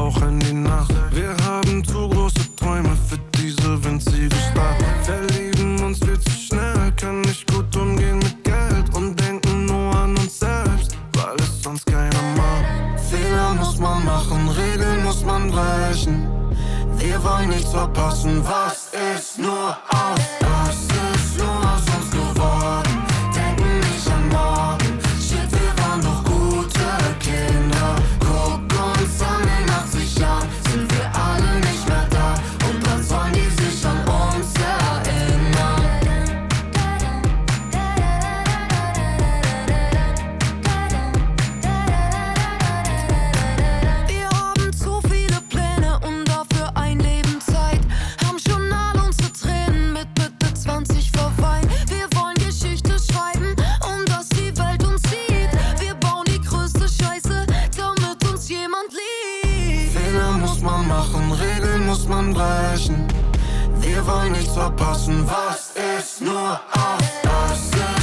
in die Nacht. Wir haben zu große Träume für diese winzige Stadt. Verlieben uns viel zu schnell, können nicht gut umgehen mit Geld und denken nur an uns selbst, weil es sonst keiner macht. Fehler muss man machen, Regeln muss man brechen. Wir wollen nichts verpassen, was ist nur aus? Was ist nur aus uns geworden? Denken nicht an morgen. Shit, wir waren doch gute Kinder. Guck uns an, in 80 Jahren sind wir alle nicht mehr da. Und dann sollen die sich an uns erinnern. Wir haben zu viele Pläne und dafür ein Leben Zeit. Haben schon all unsere Tränen mit Mitte 20 verweint. Wir wollen Geschichte schreiben und dass die Welt uns sieht. Wir bauen die größte Scheiße, damit uns jemand liebt. Fehler muss man machen, Regeln muss man brechen. Wir wollen nichts verpassen, was ist nur aus? Was ist